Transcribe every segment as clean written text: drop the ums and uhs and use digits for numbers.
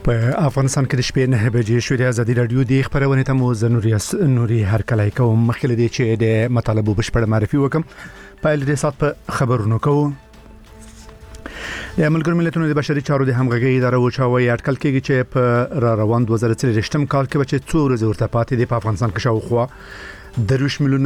په افغانستان کې د شپې 9 بجې شوې د ازادي رادیو د خبرونه ته مو نوري هر کله کوم مخکې دي چې د مطالبه بشپړ معرفي وکم په لدې سات په خبرونو کوو د ملګرو ملتونو د بشري چارو د همغږي اداره وچاوي اټکل کېږي چې په روان 2023 کال کې بچي 2 ورځې ورته پاتې دي په افغانستان کې شاوخوا دروش ملونه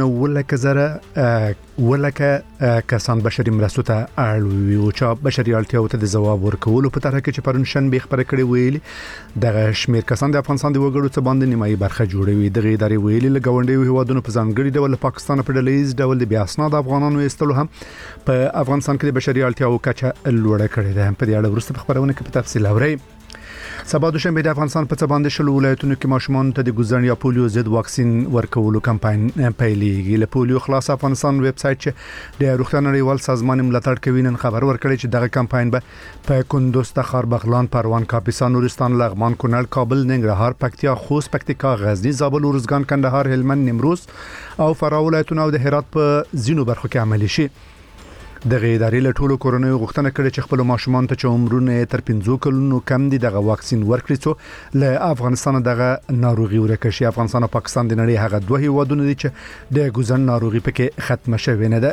ولکه کسان بشري مرستو ته اړوي او چې بشري اړتیاو ته د جواب ورکولو په طرح کې چې پرون شنبه خبره کړې ویلي د شمیر کسان د افغانستان د وګړو څخه باندې نیمایي برخه جوړوي د غیداري ویلي لګونډي هوادونو په ځانګړي ډول پاکستان په ډلېز ډول د بیا اسناد افغانانو استلو هم په افغانستان کې د بشري اړتیاو کچه لوړه کړې ده په دې اړه ورسته خبرونه کې په تفصیل اوري سبا دوشنبه د افغانستان په څه باندې شل ولایتونو کې ماشومان ته د ګوزن یا پولیو ضد واکسین ورکولو کمپاین پیلېږي له پولیو خلاص افغانستان ویب سټ چې د روغتیا نړیوال سازمان ملاتړ کوي نن خبر ورکړي چې دغه کمپاین به په کندوز تخار بغلان پروان کاپیسا نورستان لغمان کونړ کابل ننګرهار پکتیا خوست پکتیکا غزنی زابل اورزګان کندهار هلمند نیمروز او فراه ولایتونو او د هرات په ځینو برخو کې عملي شي د غیداري له ټولو کورونو غوښتنه کړې چې خپل ماشومان ته چې عمرونه تر 15 کلونو کم دي دغه واکسین ورکړي څو له افغانستان دغه ناروغي ورکه شي افغانستان او پاکستان د نړۍ هغه دوه هیوادونه دي چې د ګوزن ناروغي پکې ختمه شوې نه ده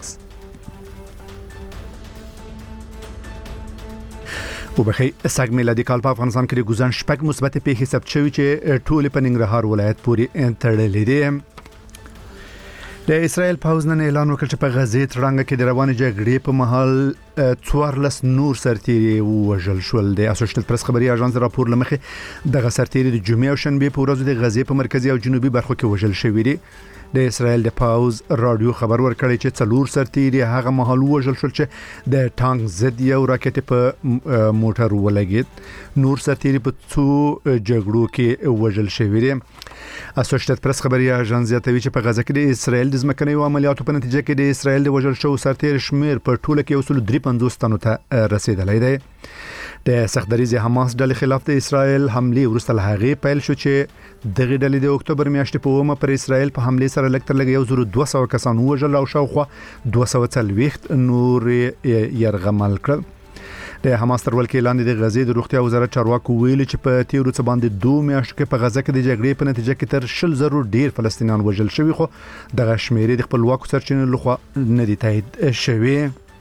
وبخي سګ میلادي کال په افغانستان کې د ګوزن شپږ مثبت پیښې ثبت شوې چې ټول په ننګرهار ولایت پورې تړلې دي د اسرائیل پوځ نن اعلان وکړ چې په غزه ترنګ کې د روانې جګړې په محل 14 نور سرتیري وژل شول د اسوسییټډ پریس خبري اژانس راپور لمخې د سرتیري د جمعې او شنبه په ورځو د غزه په مرکزي او جنوبي برخو کې وژل شوی دي د اسرائیل د پاوز رادیو خبر ورکړی چې څلور سرتیري هغه مهال وژل شول چې د ټانک زد یو راکټ په موټر ولګید نور سرتیري په څو جګړو کې وژل شوی دي اسوسییټډ پریس خبري اژانس زیاتوي چې په غزه کې د اسرائیل د ځمکنیو عملیاتو په نتیجه کې د اسرائیل د وژل شو سرتیر شمیر په ټوله کې وصول 350 تنو ته رسیدلی دی د سختدریز حماس ډلې خلاف د اسرائیل حمله ورسته لهغه پیل شو چې دغه ډلې د اکتوبر میاشتې په ومه پر اسرائیل په حمله سره لکتر لګ 1200 کسان وژل او شاوخوا 240 نور يرغمل کړ د حماس تر ولکې لاندې د غزې د روغتیا وزارت چارواکو ویلي چې په تیرو څه باندې 2 میاشتې کې په غزه کې د جګړې په نتیجه کې تر 10,000 ډیر فلسطینیان وژل شوي خو دغه شمیرې د خپلواکو سرچینو لخوا نه دي تایید شوي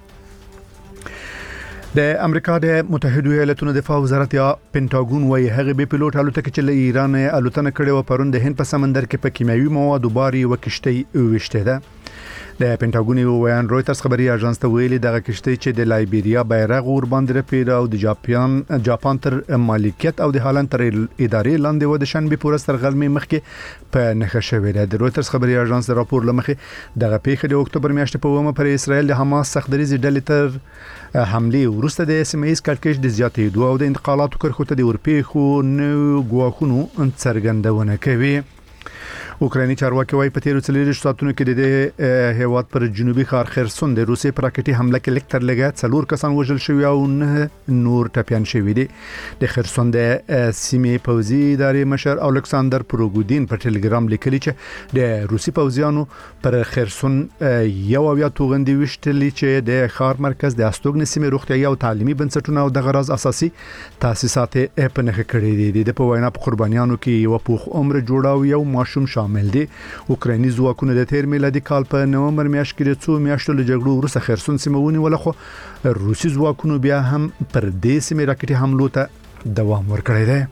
د امریکا د متحده ایالاتونو دفاع وزارت یا پینټاګون وايي هغه به پیلوټ الوتکه چې له ایران الوتنه کړې و پرون د هند په سمندر کې په کیمیاوي موادو باري وکشتي وشته ده د پینټاګون ویان رويټرز خبري اژانس ته ویلي دغه کشتۍ چې د لایبیریا بیرغ ور باندې رپیده او د جاپان تر مالکیت او د هالند تر ادارې لاندې و د شنبه پورس تر غلمې مخکې په نخښه شوې ده د رويټرز خبري اژانس راپور لمخې دغه پیښه د اکتوبر میاشتې په ومه پر اسرائیل د حماس سختدریز ډلې تر حمله ورسته د اس ام اس کړکېچ د زیاتېدو او د انتقالاتو کرخو ته د ورپېخو نو غواخونو څرګندونه کوي اوکرایني چارواکي وايي په تیرو 40 ساعتونو کې د هیواد پر جنوبي ښار خرسون د روسي پر راکټي حمله کې لکتر لګا 4 کسان وژل شوی او نه نور ټپيان شوی دي د خرسون د سیمې پوځي ادارې مشر الکساندر پروګودین په ټلګرام لیکلی چې د روسي پوځیانو پر خرسون یو او یا توغندي وشتلی چې د ښار مرکز د استوګن سیمې روغتيایي او تعلیمي بنسټونه او د غرض اساسي تاسیسات په نخښه کړی دي د په وینا په قربانیانو کې یو پوخ عمر جوړاو یو ماشوم شامل دي اوکرایني ځواکونه د تیر میلادي کال په نومبر میاشت کې د 2 میاشتو له جګړو وروسته خرسون سیمونی ولخوا روسي ځواکونه بیا هم پر دې سیمې راکټي حملو ته دوام ورکړی دی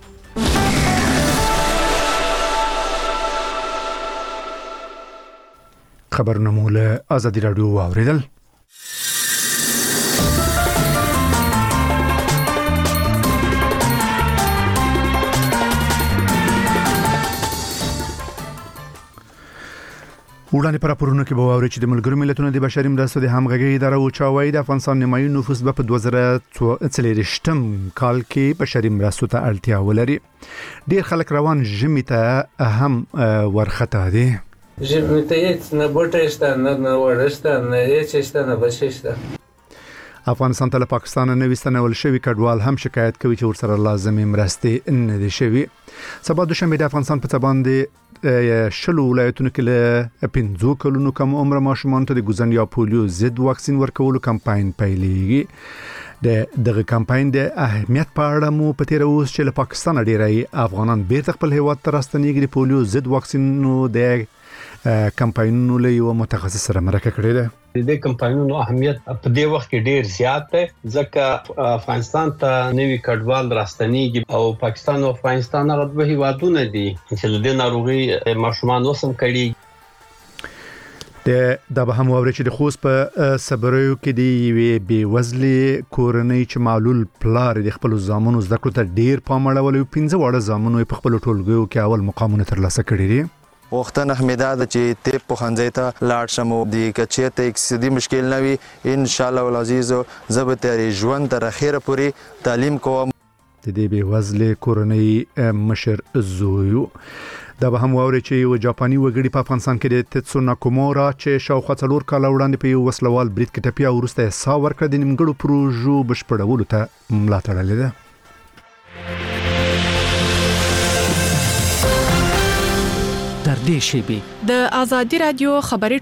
خبرونه مو له ازادي رادیو واوریدل وړاندې پر پرونو کې به واوري چې د ملګرو ملتونو د بشري مرستو د همغږي اداره او چاوي د افغانستان نیمایي نفوس په 2023 کال کې بشري مرستو ته اړتیا ولري ډیر خلک روان ژمي ته هم ورخته دي ژمي ته هیڅ نه بوټه نه ورشته نه هیڅ نه بشيشته افغانستان ته له پاکستان نه وستنول شوی کډوال هم شکایت کوي چې ورسره لازمي مرستې نه دي شوی سبا دوشنبه د افغانستان په باندې شلو ولایتونو کې له 15 کلونو کم عمر ماشومان ته د ګوزن یا پولیو ضد واکسین ورکولو کمپاین پیلېږي دغه کمپاین د اهمیت په اړه مو په تیر اوس چې له پاکستان ډیری افغانان بیرته خپل هیواد ته راستنیږي د پولیو ضد واکسینونو د کمپاینونو له یو متخصص سره مرکه کړې ده. د دې کمپاینونو اهمیت په دې وخت کې ډیر زیات دی ځکه افغانستان ته نوی کډوال راستنیږي او پاکستان او افغانستان هغه دوه هیوادونه دي چې د ناروغي ماشومان وسم کړي. دا به هم اوري چې د خوست په صبريو کې دی بي وزلي کورنۍ چې معلول پلار د خپل زامنو زده کړو ته ډیر پام اړول او 15 وړه زامنو په خپل ټولګیو کې اول مقامونه ترلاسه کړي دي. وختن احمداد چې ته په خنځې ته لاړ شمو دی کچې ته اقتصادي مشکل نه وي ان شاء الله العزيز زبته ژوند تر اخره پوری تعلیم کوم. د دې بي وزلي کورنۍ مشر زویو دا به هم ووري چې یو جاپاني وګړي په افغانستان کې د تتسو ناکومورا چې شاوخوا 4 کال وړاندې په یو وسلوال برید کې ټپي او ورسته سا ورکړه د نیمګړو پروژو بشپړولو ته ملاتړ لیده. در دې شیبه د ازادي رادیو خبري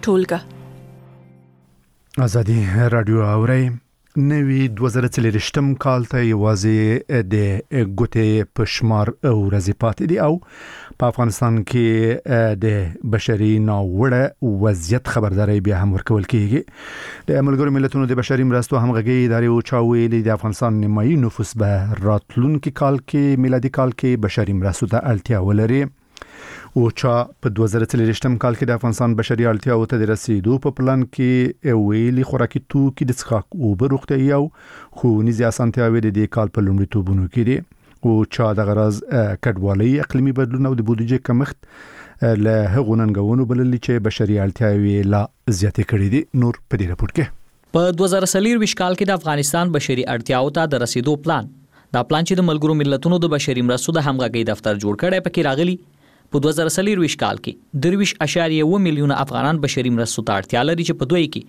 ټولګه ازادي رادیو اوري نوی 2023م کال ته یوازې د ګوتې پشمار او رزيپات دي او په افغانستان کې د بشري ناوړه وضعیت خبرداري بیا هم ورکول کیږي. د ملګرو ملتونو د بشري مرستو همغږي ادارې او چاویلي د افغانستان نیمایي نفوس به راتلونکي کال کې میلادي کال کې بشري مرستو ته اړتیا ولري. او چا په 2023م کال کې د افغانستان بشري اړتیاو ته د رسیدو په پلان کې ویلي خوراکي توکي د څښاک او بروغتي او ښوونیزي اسانتیاوي د دې کال په لومړیتوبونو کې دي. او چا د غرض کډوالۍ اقلیمي بدلون او د بودیجې کمښت له هغو ننګونو بللي چې بشري اړتیاوي لا زیاتې کړې دي. نور په دې راپور کې په 2023 کال کې د افغانستان بشري اړتیاو ته د رسیدو پلان چې د ملګرو ملتونو د بشري مرستو د همغږي دفتر جوړ کړي پکې راغلي. په 2023 کال کې 23.1 میلیونه افغانان بشري مرستو ته اړتیا لري چې په دوی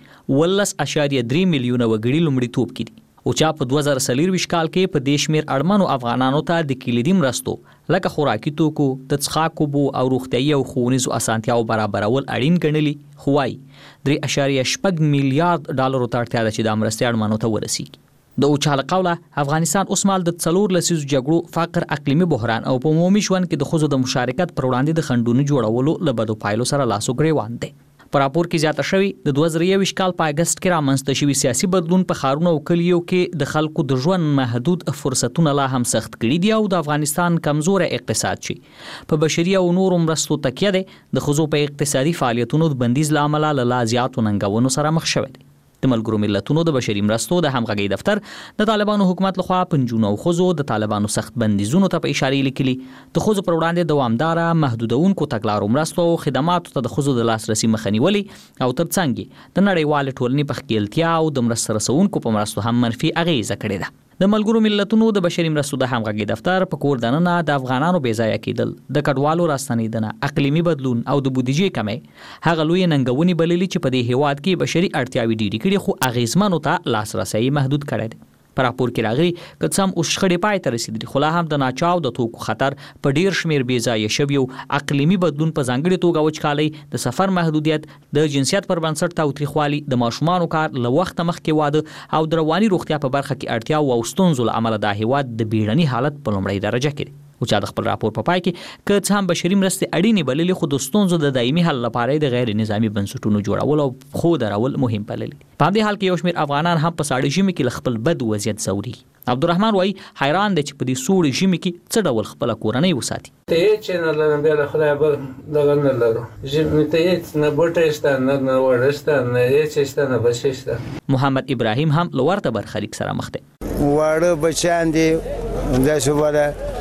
کې 18.3 میلیونه وګړي لومړیتوب کې دي. او چا په 2023 کال کې په دیش میر اړمنو افغانانو ته د کلیدي مرستو لکه خوراکي توکو د څښاک اوبو او روغتیايي او ښوونیزو اسانتیاو برابرول اړین ګڼلي. خوای 3.8 میلیارډ ډالر ته اړتیا ده چې د مرستې اړمنو ته ورسیږي. د اوچاله قوله افغانستان اوس مال د 4 لسیزو جګړو فقر اقلیمي بحران او په عمومي ژوند کې د خزو د مشارکت پر وړاندې د خندونو جوړولو لبدو پایلو سره لاسو ګریوان دي. پر راپور کې زیاته شوی د 2023 کال په اگست کې رامنځته شوی سیاسي بدلون په خارونو او کلیو کې د خلکو د ژوند محدود فرصتونه لا هم سخت کړي دي او د افغانستان کمزور اقتصاد شي په بشري او نورو مرستو تکیه ده د خزو په اقتصادي فعالیتونو د بندیز لامل لا زیاتو ننګونو سره مخ شوی دي. د ملګرو ملتونو د بشري مرستو د همغږي دفتر د طالبانو حکومت لخوا پنځونو خزو د طالبانو سخت بندیزونو ته په اشاره لیکلي د خزو پر وړاندې دوامدار محدودونکو تګلارو مرستو او خدماتو ته د خزو د لاسرسي مخنیولي او ترڅنګ د نړیوال ټولنې په خپلتیا او د مرستو رسونکو په مرستو هم منفي اغیزه کړې ده. د ملګرو ملتونو د بشري مرستو د همغږي دفتر په کور دننه د افغانانو بې ځای کېدل د کډوالو راستنیدنه اقلیمي بدلون او د بودیجې کمې هغه لوی ننګونې بللي چې په دې هیواد کې بشري اړتیاوې ډېرې کړي خو اغیزمنو ته لاسرسي محدود کړی دی. پر راپور کې راغلي که څم اوس شخړې پای ته رسیدلي خو لا هم د ناچاو د توکو خطر په ډیر شمیر بې ځای شوی او اقلیمي بدلون په ځانګړي توګه وچکالۍ د سفر محدودیت د جنسیت پر بنسټ تاوتریخوالي د ماشومانو کار له وخت مخکې واده او د رواني روغتیا په برخه کې اړتیا او ستونزو له امله د هیواد د بیړني حالت په لومړۍ درجه کې دی. او چې د خپل راپور په پای کې که څه هم بشري مرستې اړینې بللي خو د ستونزو د دایمي حل لپاره د غیر نظامي بنسټونو جوړول او خو درول مهم بللي. په دې حال کې یو شمېر افغانان هم په ساړه ژمي کې خپل بد وضعیت زوري. عبدالرحمن وای حیران دي چې په دې سوړ ژمي کې څه ډول خپل کورنۍ وساتي. ته چې نه لرم بیا له خدای به دغه نه لرو ژمي ته هیڅ نه بوټه نه وړسته نه هیڅ نه بششته. محمد ابراهیم هم لورته برخلیک سره مخ دی. واړه بچان دي دا شوبره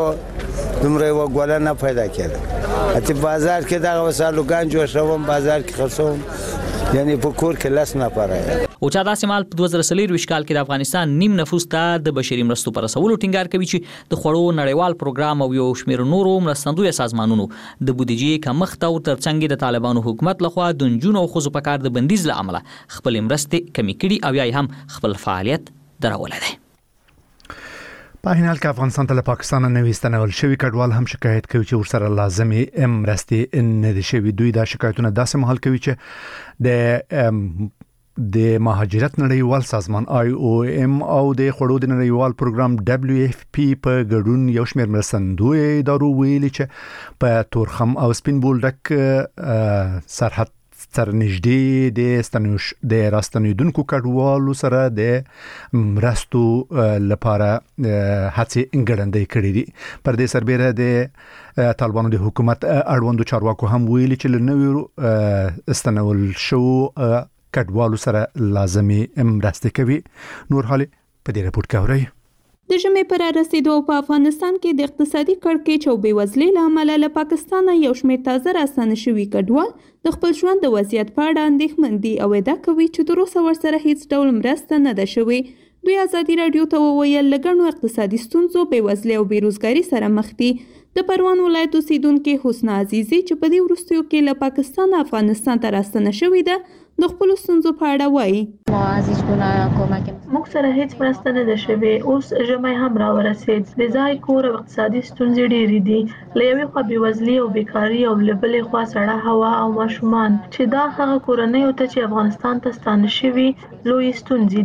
یو دومره وګوله نه پیدا کړه اته بازار کې دا وسالوګان جوړ شوم بازار کې خرڅوم یعنی په کور کې لاس نه پاره. او چا داسې مال په 2023 کال کې د افغانستان نیم نفوس ته د بشري مرستو پر رسولو ټینګار کوي چې د خوړو نړیوال پروګرام او یو شمېر نورو مرستندوی سازمانونو د بودیجې کمښت او ترڅنګ د طالبانو حکومت لخوا د نجونو او ښځو په کار د بندیز له امله خپل مرستې کمې کړي او یا هم خپل فعالیت درولې ده. په حال کې افغانستان ته له پاکستان نه وستنول شوی کډوال هم شکایت کوي چې ورسره لازمي مرستې نه دي شوی. دوی دا شکایتونه داسې مهال کوي چې د د مهاجرت نړیوال سازمان IOM او د خړو د نړیوال پروګرام WFP په ګډون یو شمېر مرستندوی ادارو ویلي چې په تورخم او سپین بولدک سرحد سره نږدې د راستنیدونکو کډوالو سره د مرستو لپاره هڅې ګړندۍ کړې دي. پر دې سربېره د طالبانو د حکومت اړوندو چارواکو هم ویلي چې له نویو استنول شو کډوالو سره لازمي مرستې کوي. نور حالي په دې رپورت کې اورئ. د ژمي پر رسیدو په افغانستان کې د اقتصادي کړکېچ او بېوزلۍ له امله له پاکستان یو شمېر تازه راستانه شوي کډوال د خپل ژوند د وضعیت په اړه اندېښمن دي او ادعا کوي چې تر اوسه ورسره هیڅ ډول مرسته نه ده شوې. دوی ازادي راډیو ته وویل له ګڼو اقتصادي ستونزو، بېوزلۍ او بېروزګاري سره مخ دي. د پروان ولایت اوسیدونکي حسنا عزیزي چې په دې وروستیو کې له پاکستان افغانستان ته راستنه شوې ده د خپل ستونزو په اړه وایي. موږ سره هیڅ مرسته نه ده شوې. اوس ژمی هم راورسېد. د ځای کور او اقتصادي ستونزې ډېرې دي. له یوې خوا بېوزلي او بیکاري او له بلې خوا سړه هوا او ماشومان چې دا هغه کورنیو ته چې افغانستان ته ستانه شوي لوی ستونزې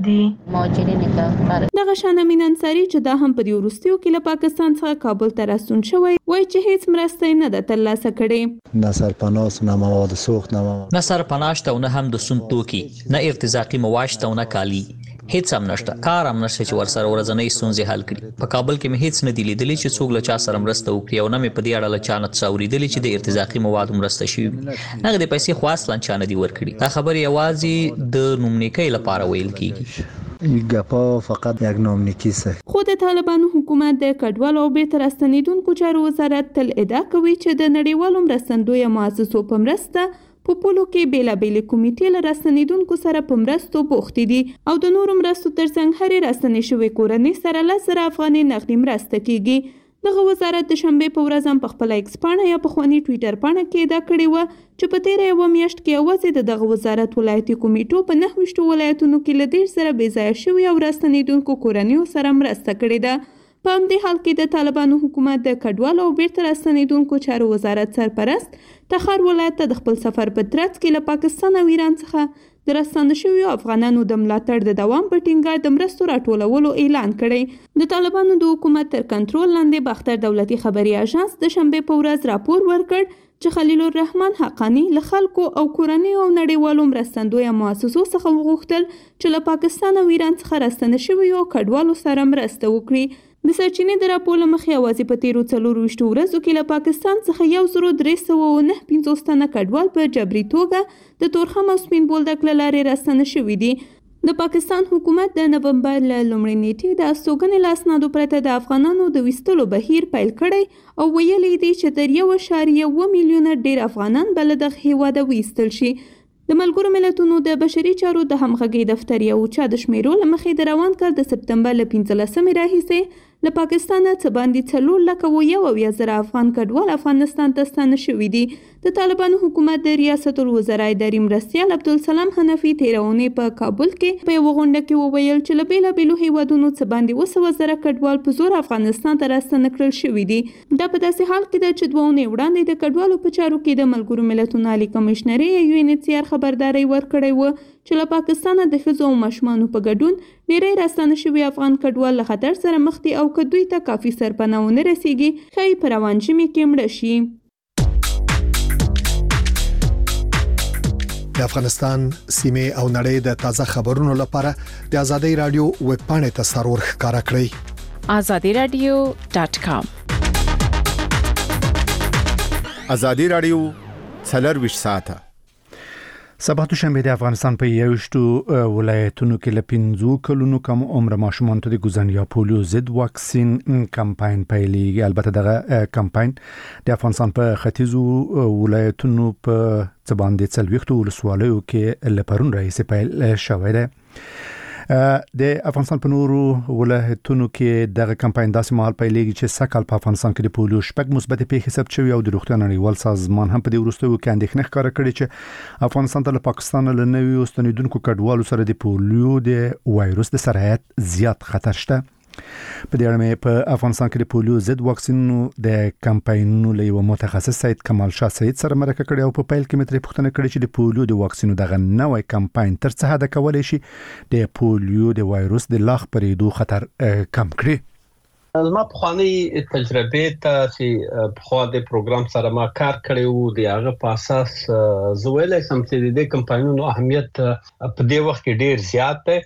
دي. دغه شان امین انصاري چې دا هم په دې وروستیو کې له پاکستان څخه کابل ته راستون شوی وایي چې هیڅ مرسته نه ده ترلاسه کړې. نه سرپناه نه مواد سوخت نه سرپناه شته او نه هم د سون توکي، نه ارتزاقي مواد شته او نه کالي، هیڅ هم نشته. کار هم نشته چې ورسره ورځنۍ ستونزې حل کړي. په کابل کې مې هیڅ نه دی لیدلی چې څوک له چا سره مرسته وکړي او نه مې په دې اړه له چا نه څه اورېدلي چې د ارتزاقي موادو مرسته شوي وي. هغه د پیسې خو اصلا چا نه دي ورکړي. دا خبرې یوازې د نومنیکۍ لپاره ویل کېږي. گپا فقط یک نامنیکی سه. خو د طالبانو حکومت د کډوالو او بیرته راستنیدونکو چارو وزارت تل ادعا کوي چې د نړیوالو مرستندویه مؤسسو په مرسته په پولو کې بیلابېلې کمیټې له راستنیدونکو سره په مرستو بوختې دي او د نورو مرستو ترڅنګ هرې راستنې شوې کورنۍ سره 10,000 افغانۍ نغدي مرسته کیږي. دغه وزارت د شنبې په ورځ هم په خپل ایکس پاڼه یا پخواني ټویټر پاڼه کې ادعا کړې وه چې په تیره یوه میاشت کې یوازې د دغه وزارت ولایتي کمیټو په 9 ولایتونو کې له 10 سره بې ځایه شوي او راستنیدونکو کورنیو سره مرسته کړې ده. په همدې حال کې د طالبانو حکومت د کډوالو او بیرته راستنیدونکو چارو وزارت سرپرست تخار ولایت ته د خپل سفر په ترڅ کې له پاکستان او ایران څخه د راستانه شویو افغانانو د ملاتړ د دوام په ټینګار د مرستو راټولولو اعلان کړی. د طالبانو د حکومت تر کنټرول لاندې باختر دولتي خبري اژانس د شنبې په ورځ راپور ورکړ چې خلیل الرحمن حقانی له خلکو او کورنیو او نړیوالو مرستندویه مؤسسو څخه وغوښتل چې له پاکستان او ایران څخه راستنه شویو کډوالو سره مرسته وکړي. د سرچینې د راپور له مخې یوازې په تیرو 24 ورځو کې له پاکستان څخه 1359 تنه کډوال په جبري توګه د تورخم او سپین بولدک له لارې راستنه شوي دي. د پاکستان حکومت د نومبر له لومړۍ نیټې د استوګنې له اسنادو پرته د افغانانو د ویستلو بهیر پیل کړی او ویلي دي چې تر 1.1 میلیونه ډېر افغانان به له دغه هیواده ویستل شي. د ملګرو ملتونو د بشري چارو د همغږۍ دفتر یو چا د شمیرو له مخې د روان کال د سپتمبر له 15 راهیسې له پاکستان څخه باندې 4,100,000 افغان کډوال افغانستان ته ستانه شوي دي. د طالبانو حکومت د ریاست الوزرا اداري مرستیال عبدالسلام حنفي تیرونې په کابل کې په یوه غونډه کې وویل چې له بیلابیلو هیوادونو څخه باندې 200,000 کډوال په زور افغانستان ته راستنه کړل شوي دي. دا په داسې حال کې ده چې 2 اونۍ وړاندې د کډوالو په چارو کې د ملګرو ملتونو عالي کمشنري UNHCR خبرداری ورکړی و چې له پاکستانه د ښځو او ماشومانو په ګډون ډېری راستانه شوي افغان کډوال له خطر سره مخ دي او که دوی ته کافي سرپناه ونه رسیږي ښایي په روان ژمي کې مړه شي. د افغانستان سیمه او نړۍ د تازه خبرونو لپاره د ازادي رادیو ویب پاڼې ته سرور ښکارا کړئ. azadiradio.com ازادي رادیو 24 ساعته. سبا دوشنبه د افغانستان په 21 ولایتونو کې له 15 کلونو کم عمر ماشومان ته د ګوزن یا پولیو ضد واکسین کمپاین پیلېږي. البته دغه کمپاین د افغانستان په ختیځو ولایتونو په ځباندې 40 ولسوالیو کې لپاره راځي پیل شوی دی. د افغانستان په نورو ولایتونو کې دغه کمپاین داسې مهال پیلېږي چې سکهال په افغانستان کې د پولیو شپږ مثبت پیښې ثبت شوي او د روغتیا نړیوال سازمان هم په دې وروستیو کې اندېښنه ښکاره کړې چې افغانستان ته له پاکستان له نویو ستنیدونکو کډوالو سره د پولیو د وایروس د سرایت زیات خطر شته. په دې اړه مې په افغانستان کې د پولیو ضد واکسینونو د کمپاینونو له یو متخصص سید کمال شاه سید سره مرکه کړې او په پیل کې مې ترې پوښتنه کړې چې د پولیو د واکسینو دغه نوې کمپاین تر څه حد کولای شي د پولیو د وایروس د لا خپرېدو خطر کم کړي. زما په خواني تجربه ته چې په خوا د پروګرام سره ما کار کړی وو د هغه په اساس زویل سم چې د کمپاینونو اهمیت په دې وخت کې ډیر زیات دی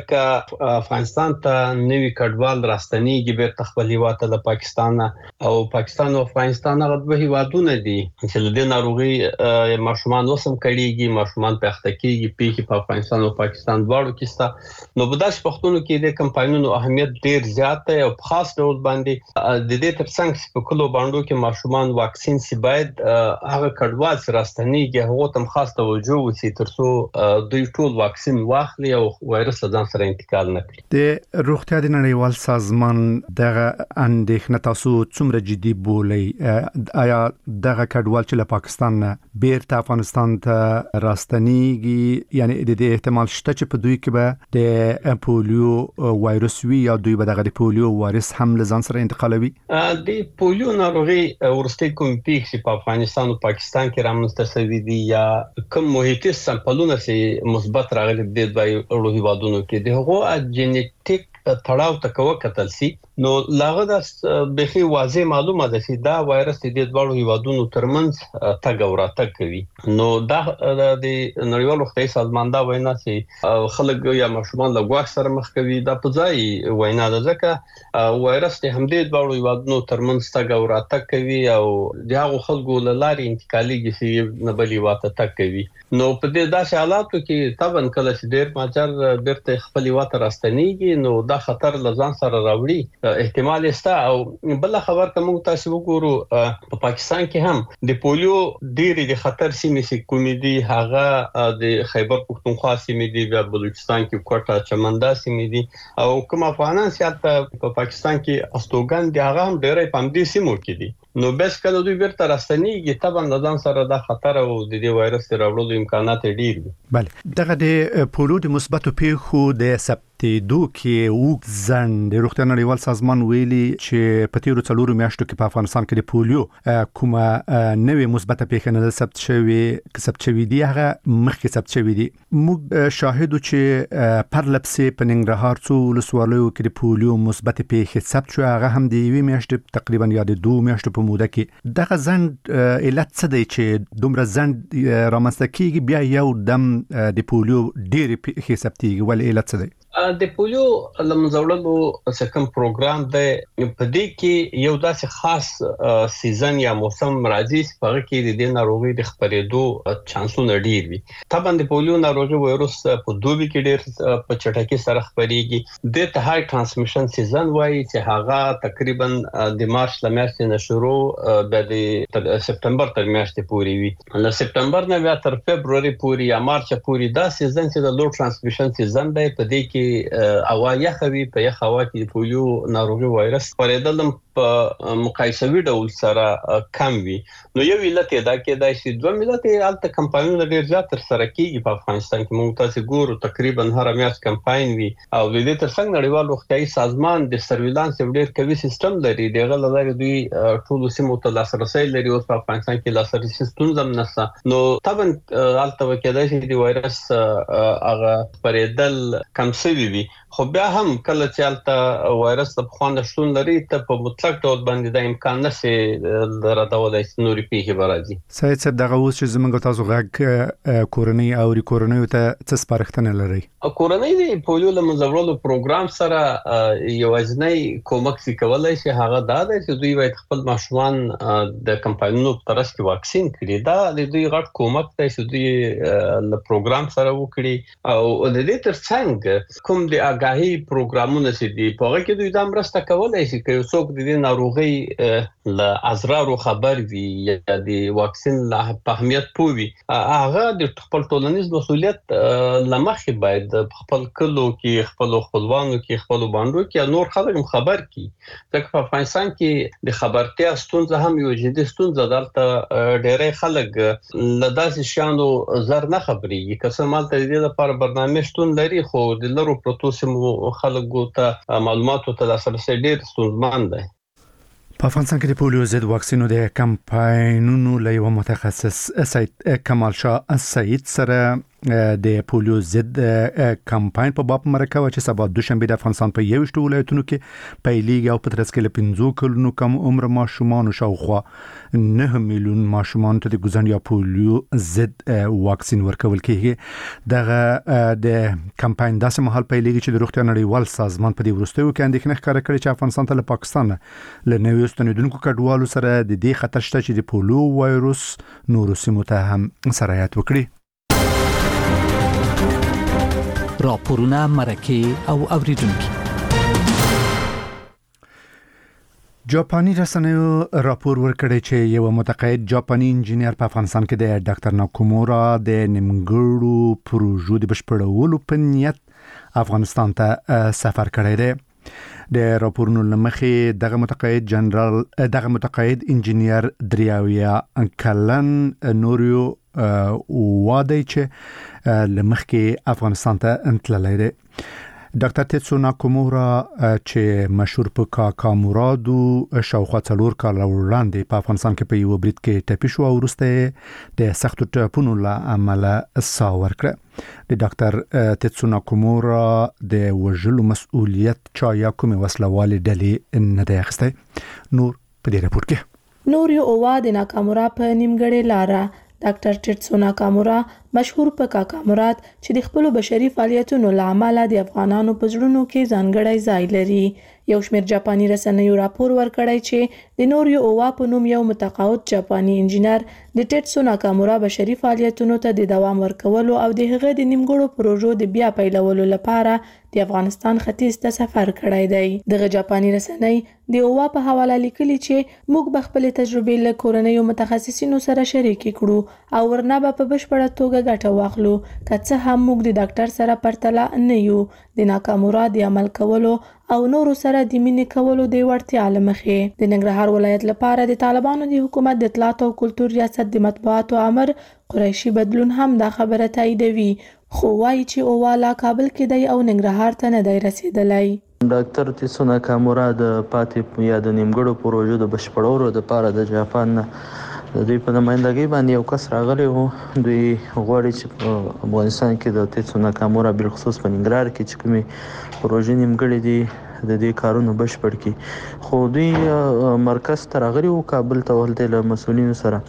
ځکه افغانستان ته نوی کډوال راستنیږي به تخپل هیواد له پاکستان او پاکستان او افغانستان هغه دوه هیوادونه دي چې د ناروغي ماشومان وسم کړيږي ماشومان په اخته کېږي پیخي په افغانستان او پاکستان دواړو کې ستا نو بداش پښتون کې د کمپاینونو اهمیت ډیر زیات دی او خاص ډول باندې د دې ترڅنګ په کلو باندې کې ماشومان واکسین سی باید هغه کډوال راستنیږي هغه تم خاص توجه وسی ترڅو دوی ټول واکسین واخلي او وایرس ځان سره انتقال نه کړي. د روغتیا د نړیوال سازمان دغه اندېښنه تاسو څومره جدي بولئ؟ آیا دغه کډوال چې له پاکستان نه بیرته افغانستان ته راستنیږي یعنی د دې احتمال شته چې په دوی کې به د پولیو وایرس وي یا دوی به دغه د پولیو وایرس هم له ځان سره انتقالوي؟ د پولیو ناروغي ورسته کوم پیښ چې په افغانستان او پاکستان کې رامنځته شوې دي یا کوم محیطي سمپلونه چې مثبت راغلي دي د وایرو هیوادونو کې د هغو جنیټیک تړاو تکوه کتل سي نو لاغه د بخي واضح معلومه ده چې دا وایرس د دوړو هیوادونو ترمنځ تګ او راتګ کوي نو دا د نړیوال روغتیايي سازمان دا وینا چې خلک یا ماشومان له ګواښ سره مخ کوي دا په ځای وینا ده ځکه وایرس د همدې دوړو هیوادونو ترمنځ تګ او راتګ کوي او دغه خلکو له لارې انتقالي چې نه بلی واته تګ کوي نو په دې داسې حالاتو کې طبعا کله چې ډېر ماجر بیرته خپل واته راستنیږي نو دا خطر لزان سره راوړي احتمال استا او بل خبر کوم تاسو وګورو په پاکستان کې هم د پولیو ډېری د خطر سیمې سي کومېدي هغه د خیبر پختونخوا سیمې دي د بلوچستان کې کوټه چمندا سیمې دي او کوم افغانان چې په پاکستان کې استوګن دي هغه هم ډېرې پام دي سیمو کې دي نو بس کله دوی بیرته راستنیږي طبعا ځان سره د خطر او د دې وایرس راوړلو امکانات ډیر دي. بله دغه د پولیو د مثبتو پیښو د ثبتېدو کې وګ ځند د روغتیا نړیوال سازمان ویلي چې په تیرو 4 میاشتو کې په افغانستان کې د پولیو کومه نوې مثبته پیښه نه ثبت شوې دي هغه مخکې ثبت شوې دي. موږ شاهدو چې پرلپسې په ننګرهار څو ولسوالیو کې د پولیو مثبته پیښه ثبت شو هغه هم د 2 میاشتې تقریبا یا د 2 میاشتو په موده کې دغه ځند علت څه دی چې دومره ځند رامنځته کیږي بیا یو دم د پولیو ډېر پیښې ثبتېږي ول علت څه دی؟ د پولیو لمزولو څخه پروګرام د پدې کې یو داسې خاص سیزن یا موسم راځي چې په کې د ناروغي د خپرېدو چانسونه ډیر وي. طبعا د پولیو ناروغي وایروس په دوبي کې ډیر په چټکۍ سره خپرېږي د ته هاي ترانسمیشن سیزن وایي چې هغه تقریبا د مارچ لمرته نه شروع د سپتمبر تر میاشتې پورې وي. له سپتمبر نه بیا تر فبرवरी پورې یا مارچ پورې دا سیزن چې د لو ترانسمیشن سیزن دی په دې کې اوا یخوي په یخوا کې پولیو ناروغي وایرس پرېدل په مقایسوي ډول سره کم وي نو یو علت دا کې دا چې دوه ملت الته کمپاینونه ډیر زیات تر سره کیږي په افغانستان کې موږ تاسو ګورو تقریبا هر میاشت کمپاین وي او د دې ترڅنګ نړیوال روغتیايي سازمان د سرویلانس ډیر قوي سیستم لري دغه لاره دوی ټول سیمو ته لاسرسي لري او په افغانستان کې لاسرسي ستونزم نشته نو طبعا الته وکړای شي د وایرس هغه پرېدل کم شوی وي خو بیا هم کله چې الته وایرس په خوانه شتون لري ته په مطلق ډول باندې د امکان نشي درادولای نوري پیښې برازي. سید صاحب دغه اوس چې زمونږ تاسو غږ کورنۍ او کورنۍ ته څه سپارښتنه لري؟ کورنۍ د پولیو لمزولو پروګرام سره یو ځنۍ کومک کولای شي هغه دا دی چې دوی باید خپل ماشومان د کمپاینونو په ترڅ کې واکسین کړي دا د دوی غټ کومک دی چې دوی له پروګرام سره وکړي او د دې ترڅنګ کوم د آگاهي پروګرامونه چې دی په هغه کې دوی د مرسته کولای شي چې څوک د د ناروغي ل ازرارو خبر وي یا د واکسین له اهمیت پوي هغه د خپل ټولنیز مسولیت لمخې باید خپل کلو کې خپل خپلوانو کې خپل باندې کې نور خلک خبر کی ځکه په افغانستان کې د خبرتیا ستونزه هم یو جدي ستونزه دلته ډېرې خلک لداسې شانو زر نه خبري که څه مالته د لپاره برنامه شتون لري خو د لرو پروتو سیمو خلکو ته معلوماتو ته لاسرسي ډېر ستونزمن دی. په افغانستان کې د پولیو ضد واکسینو د کمپاینونو له یو متخصص سید کمال شاه سید سره د پولیو ضد کمپاین په باب مرکه چې سبا دوشنبه د افغانستان په 21 ولایتونو کې پیلېږي او په ترڅ کې له 15 کلونو کم عمر ماشومان شاوخوا 9 میلیون ماشومان ته د ګوزن یا پولیو ضد واکسین ورکول کېږي. دغه د کمپاین داسې مهال پیلېږي چې د روغتیا نړیوال سازمان په دې وروستیو کې اندېښنه ښکاره کړې چې افغانستان ته له پاکستان له نویو ستنېدونکو کډوالو سره د دې خطر شته چې د پولیو وایروس نورو سیمو ته هم سرایت وکړي. راپورونه مرکه او اوریدونکو. جاپاني رسنیو راپور ورکړی چې یو متقاعد جاپاني انجینر په افغانستان کې د ډاکټر ناکامورا د نیمګړو پروژو د بشپړولو په نیت افغانستان ته سفر کړی دی. د راپورونو لمخې دغه متقاعد انجینر دریاویا کلن نوریو وادي چې لمخې افغانستان ته انتللی دی. ډاکټر تیتسو ناکامورا چې مشهور په کاکامورادو شاوخوا 4 کال وړاندې په افغانستان کې په یو برید کې ټپي شو او وروسته د سختو ټپونو له امله سا ورکړه. د ډاکټر تیتسو ناکامورا د وژلو مسؤلیت چا یا کومې وسلوالې ډلې نه دی اخیستی. نور په دې راپور کې نور یو اوا د ناکامورا په نیمګړې لاره ډاکټر تیتسو ناکامورا مشهور په کاکامورات چې د خپل بشري فعالیتونو لامل د افغانانو په زړونو کې ځانګړی ځای لري. یو شمېر جاپاني رسنیو راپور ورکړی چې د نوریو اوا په نوم یو متقاعد جاپاني انجینر د تیتسو ناکامورا بشري فعالیتونو ته د دوام ورکولو او د هغه د نیمګړو پروژو د بیا پیلولو لپاره د افغانستان ختیځ ته سفر کړی دی. دغه جاپاني رسنۍ د اوا په حواله لیکلي چې موږ به خپل تجربې له کورنیو متخصصینو سره شریک کړو او ورنه به په بشپړه توګه ګټه واخلو که څه هم موږ د ډاکټر سره پرتله نه یو. د ناکامورا د عمل کولو او نورو سره د مینې کولو د وړتیا لمخې د ننګرهار ولایت لپاره د طالبانو د حکومت د اطلاعات او کلتور ریاست د مطبوعاتو امر قریشي بدلون هم دا خبره تاییدوي خو وايي چې اوالا کابل کې دی او ننګرهار ته نه دی رسیدلی. ډاکټر تیتسو ناکامورا د پاتې یا د نیمګړو پروژو د بشپړولو لپاره د جاپان د دوی په نمائندګۍ باندې یو کس راغلی وو. دوی غواړي چې په افغانستان کې د تیتسو ناکامورا بالخصوص په ننګرهار کې چې کومې پروژې نیمګړې دي د دې کارونو بشپړ کړي. خو دوی مرکز ته راغلي وو کابل ته ولته له مسولینو سره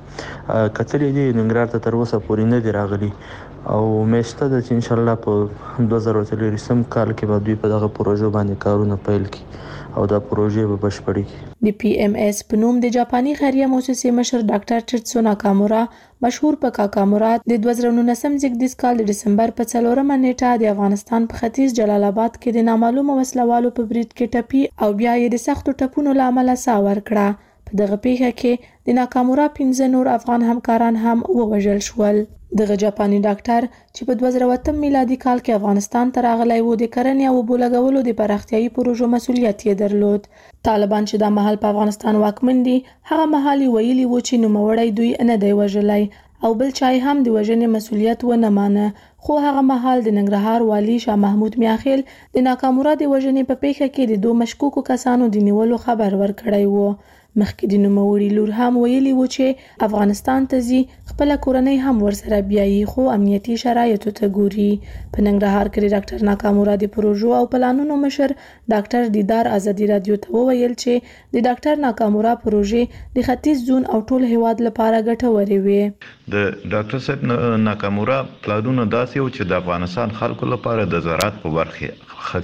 کتلې دي ننګرهار ته تر اوسه پورې نه دي راغلي او مېشته د ان شاء الله په 2023 کال کې به دوی په دغه پروژو باندې کارونه پیل کړي او دا پروژې به بشپړ کړي. د پی ام اس په نوم د جاپاني خیریه موسسې مشر ډاکټر تیتسو ناکامورا مشهور په کاکامورات د 2019 زیږدیز کال د ډسمبر په 4مه نیټه د افغانستان په ختیځ جلال آباد کې د نامعلومه وسلوالو په برید کې ټپي او بیا یې د سختو ټپونو له امله سا ورکړه. په دغه پیښه کې د ناکامورا 15 نور افغان همکاران هم ووژل شول. دغه جاپاني ډاکټر چې په 2008 میلادي کال کې افغانستان ته راغلی و د کرنې او اوبو لګولو د پراختیايي پروژو مسؤلیت یې درلود. طالبان چې دا مهال په افغانستان واکمن دي هغه مهال ویلي و چې نوموړی دوی نه دی وژلی او بل چا هم د وژنې مسؤلیت ونه مانه. خو هغه مهال د ننګرهار والی شاه محمود میاخیل د ناکامورا د وژنې په پیښه کې د 2 مشکوکو کسانو د نیولو خبر ورکړی و. مخکې د نوموړي لور هم ویلي و چې افغانستان ته ځي خپل کورنۍ هم ورسره بیایي خو امنیتي شرایطو ته ګوري. په ننګرهار کې ډاکټر ناکامورا د پروژو او پلانونو مشر ډاکټر دیدار ازادي رادیو ته وویل چې د ډاکټر ناکامورا پروژې د ختیځ زون او ټول هیواد لپاره ګټورې وي. د ډاکټر صاحب ناکامورا پلانونه داسې و چې د افغانستان خلکو لپاره د زراعت په برخه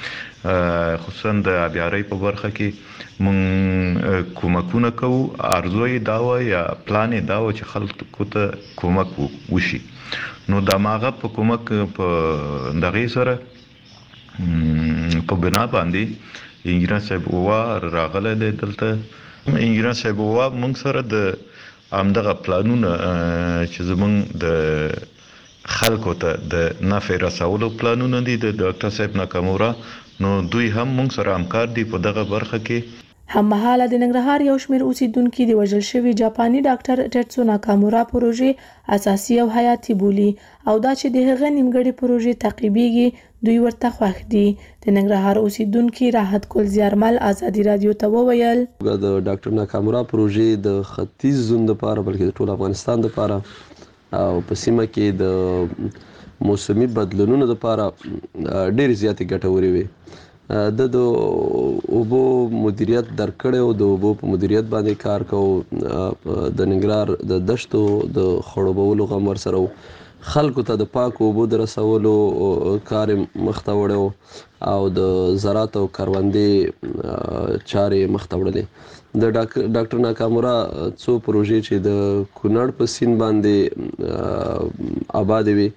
کې خصوصا د ابيارۍ په برخه کې مونږ کومکونه کوو. ارزو یې دا و یا پلان یې دا و چې خلکو ته کومک وشي. نو د ماغه په کومک په دغه سره په بنا باندې انجینر صاحب ووا راغله دلته انجینر صاحب ووا موږ سره د امدغه پلانونه چې زمونږ د خلکو ته د نفع رسولو پلانونه دي د ډاکټر صاحب ناکامورا نو دوی هم موږ سره همکار دي په دغه برخه کې. هممهاله د ننګرهار یو شمېر اوسیدونکو د وژل شوي جاپاني ډاکټر ټیټسو ناکامورا پروژې اساسي او حیاتي بولي او دا چې د هغه نیمګړې پروژې تعقیبېږي دوی ورته خوښ دي. د ننګرهار اوسیدونکو راحت ګل زیارمل ازادي رادیو ته وویل د ډاکټر ناکامورا پروژې د ختیځ زون لپاره بلکې د ټول افغانستان لپاره او په سیمه کې د موسمي بدلونونو لپاره ډېر زیاتې ګټورې وي. د اوبو مدیریت درکړې او د اوبو په مدیریت باندې کار کوو. د ننګرهار د دشتو د خړوبولو غم ورسره خلکو ته د پاکو اوبو د رسولو کار مخته وړی او د زراعت او کروندې چارې مخته وړلې. د ډاکټر ناکامورا څو پروژې چې د کونړ په سیند باندې آباد وي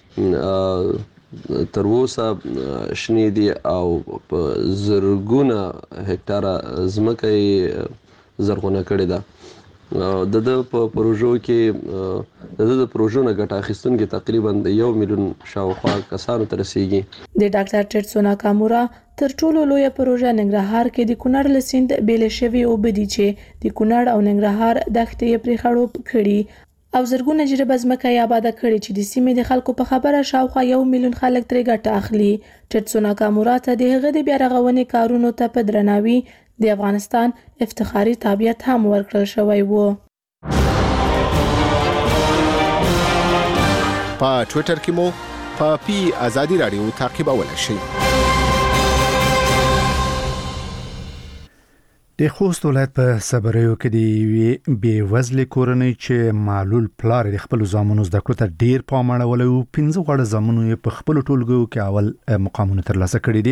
تر اوسه شنې دي او په زرګونه هکټاره ځمکه یې زرغونه کړې ده. د په پروژو کې د پروژو نه ګټه اخیستونکي تقریبا 1 میلیون شاوخوا کسانو ته رسیږي. د ډاکټر ټیټسو ناکامورا تر ټولو لویه پروژه ننګرهار کې د کونړ له سیند بیلې شوې اوبه دي چې د کونړ او ننګرهار دښتې یې پرې خړوب کړي او زرګونه جریبه ځمکه یې آباده کړې چې د سیمې د خلکو په خبره شاوخوا 1 میلیون خلک ترې ګټه اخلي. ټیټسو ناکامورا ته د هغه د بیا رغونې کارونو ته په درناوي د افغانستان افتخاري تابعیت هم ورکړل شوی و. په ټوئیټر کې مو په پی ازادي رادیو تعقیبولای شئ. د خوست ولایت په صبریو کې د بې وزلې کورنۍ چې معلول پلار د خپل زامنو زده کړو ته ډیر پام اړولی او 15 غوړ زامنو یې په خپل ټولګیو کې اول مقامونه ترلاسه کړي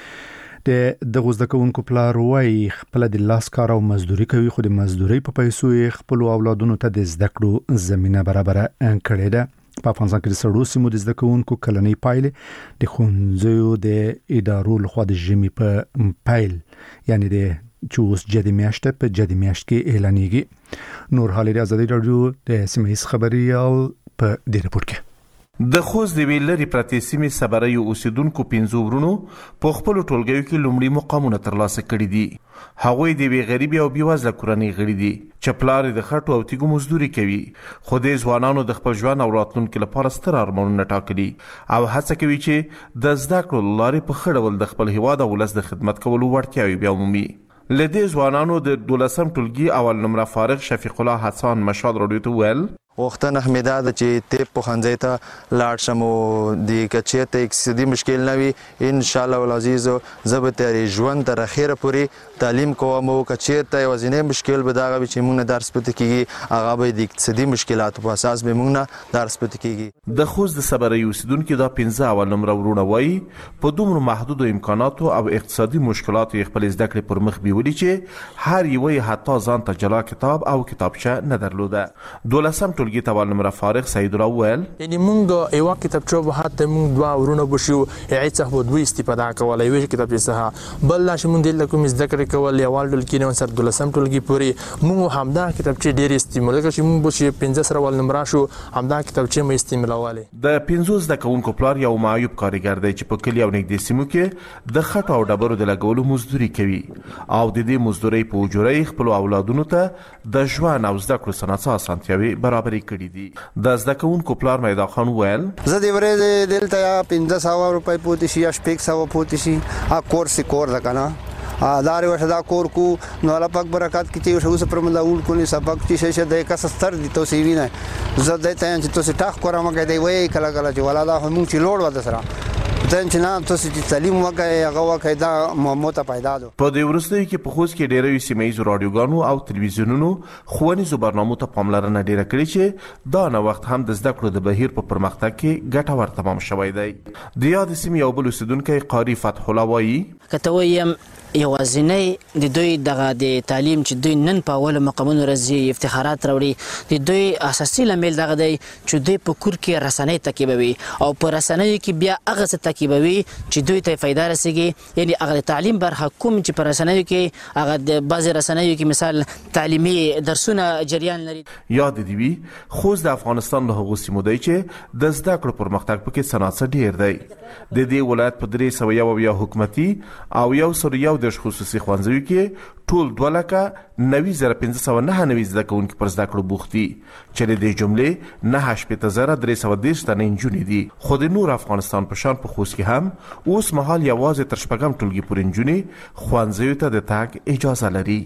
دي. د زده کوونکو پلار وايي خپل د لاس کار او مزدوري کوي خو د مزدوري په پیسو یې خپل اولادونو ته د زده کړو زمينه برابر کړې ده. په افغانستان کې د سړو سیمو د زده کوونکو کلنۍ پایلې د ښوونځیو د ادارو لخوا د ژمي په پایل یعنی د چوس جدي میاشت په جدي میاشت کې اعلانېږي. نور حالي د ازادي رادیو د سیمه‌ایز خبريال په دې رپورت کې د خوست د ویلری پرتې سیمې صبریو اوسیدونکو 15 ورونو په خپل ټولګیو کې لومړی مقامونه ترلاسه کړي دي. هغوی د وی غریب او بیوزله کورنۍ غړي دي چې پلار د خټو او تیګو مزدوري کوي خو د ځوانانو د خپل ژوند او راتلونکو لپاره ستر ارمانونه ټاکلي او هڅه کوي چې د زده کړو لارې په خړول د خپل هیواد او ولس د خدمت کولو وړتیاوي بیا ومومي. لدې ځوانانو د 12 ټولګي اول نمره فارغ شفیق الله حسن مشال رادیو ته ویل وختن احمدا د چې ته په خنځای ته لاړ شم او د کچې ته اقتصادي مشکل نه وي ان شاء الله العزیز زبر تیری ژوند تر اخره پوری تعلیم کوم او کچې ته وزنه مشکل به دا چې موږ درس پته کیږي هغه به د اقتصادي مشکلاتو په اساس به موږ نه درس پته کیږي. د خوست د صبري اوسیدونکو دا 15 اول نمره ورونه وای په دومره محدود امکاناتو او اقتصادي مشکلاتو خپل زده کړې پر مخ بیولي چې هر یو حتی ځان ته جلا کتاب او کتابچه نه درلوده. 12 ټولګي ته اول نمره فارغ سید الله ویل یعنی موږ یو کتابچه به حتی موږ دوه ورونه بشو هیڅ څه دوی استفاده کولای وي کتابچه څخه بل لا چې موږ د کوم زده کړې کول یوال ډول کې نو سر 12 ټولګي پوری موږ همدا کتابچه ډیر استعمال کوي چې موږ به 15 سره ول نمره شو همدا کتابچه مې استعمالواله. د 15 زده کوونکو پلار یو معیوب کارګر دی چې په کلی او نږدې سیمو کې د خټو او ډبرو د لګولو مزدوري کوي او د دې مزدوري په اجورې خپل اولادونو ته د ژوند او زده کړو سناسه اسانتیاوي برابرې کړې دي. د زده کوونکو پلار میدا خان ویل زه د ورځې دلته 1500 روپۍ پوتې شي یا 600 پوتې شي ا کورس کور لکنه دار وشدا کور کو نو الله پاک برکات کی چې اوس پر مله اول کولی سبق چې شه د 71 دي تو سی وینه زه د ته چې تو سټاخ کورم کې دی وای کله کله چې ولادا هم چې لوړ ود سره ځان چې نه تاسو چې تعلیم وکړئ هغه وکړئ دا موته پیدا ده. په دې ورستۍ کې په خوست کې ډېرې سیمه‌ایزو رادیوګانو او تلویزیونونو ښوونیزو برنامو ته پاملرنه ډېره کړې چې دا نه وخت هم د زده کړو د بهیر په پرمختګ کې ګټور تمام شوی دی. د یاد سیمې یو بل اوسیدونکی قاری فتح الله وایي کته وایم یوازینی د دوی دغه د تعلیم چې دوی نن په اول مقامونو راځي افتخارات راوړي د دوی اساسي لامل دغه دی چې دوی په کور کې رسنۍ تکیبوي او په رسنۍ کې بیا هغه څه تکیبوي چې دوی ته فایده رسیږي یعنی هغه تعلیم بر حکومت چې په رسنۍ کې هغه د بعض رسنۍ کې مثال تعلیمي درسونه جریان لري. یاد دی وی خوځ د افغانستان له هغو سیمو دی چې د زده کړو پرمختګ پکې صنعت ډیر دی. د دې ولایت په 301 حکومتي او 101 خصوصي ښوونځیو کې ټول 2,90,599 زده کوونکي پر زده کړو بوخت دي چې د دې جملې 9,330 تنه نجونې دي. خو د نور افغانستان په شان په خوست کې هم اوس مهال یوازې تر شپږم ټولګي پورې نجونې ښوونځیو ته د تګ اجازه لري.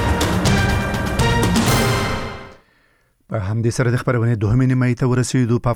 په همدې سره د خبرونې دوهمې نیمه ته ورسېدو. په